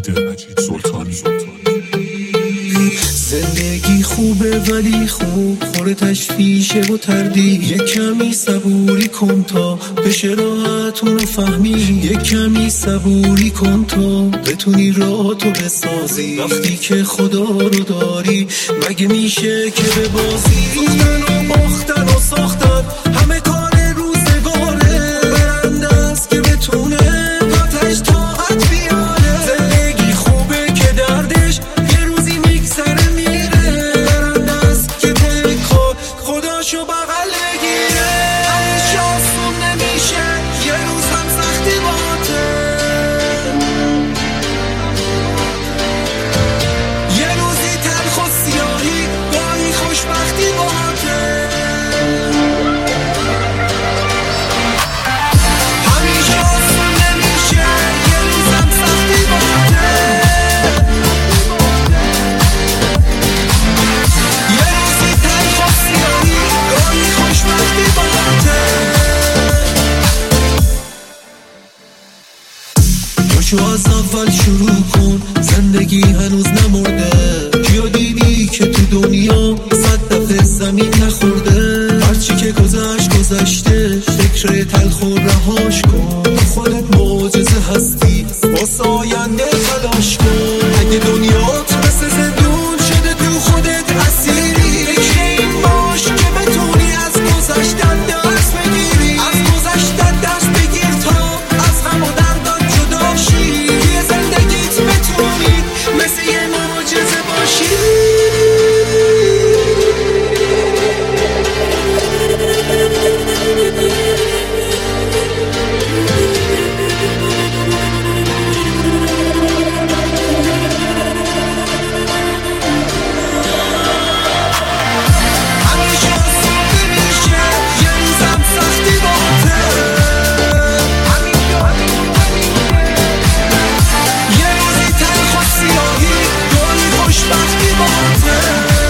مجید سلطانی. زندگی خوبه ولی خوب خوره تشویشه و تردید. یک کمی صبوری کن تا بشه راحت اونو فهمی. یک کمی صبوری کن تا بتونی راه تو بسازی. وقتی که خدا رو داری مگه میشه که به بازی. سوختن و باختن و ساختن همه کار روزگاره. برنده است که بتونه آتش طاقت بیاره. زندگی خوبه که دردش یه روزی میگذره میره. برنده است که تکار خداشو بغل بگیره. همیشه آسون نمیشه، یه روز هم سختی باته. یه روزی تلخ و سیاهی، گاهی خوشبختی باته. همیشه آسون نمیشه، یه روز هم سختی باته. یه روزی تلخ و سیاهی، گاهی خوشبختی باته. پاشو از اول شروع کن، زندگی هنوز نمرده. کیا دیدی که تو دنیا 100 دفعه زمین نخورده؟ هرچی که گذشت گذشته، فکر تلخ و رهاش کن. خودت معجزه هستی، واسه آینده تلاش کن. اگه دنیات مثل زندون شده تو خودت اسیری، فکر این باش که بتونی از گذشتن درس بگیری. از گذشتن درس بگیر تا از غم و دردات جدا شی. توی زندگیت بتونی مثل یه معجزه باشی. همیشه آسون نمیشه، یه روز هم سختی باته. یه روزی تلخ و سیاهی، گاهی خوشبختی باته.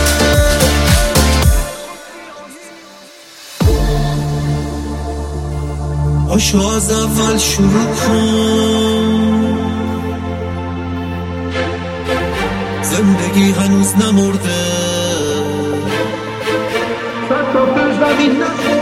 پاشو از اول شروع کن، زندگی هنوز نمرده. 100 تا زمین نخورده.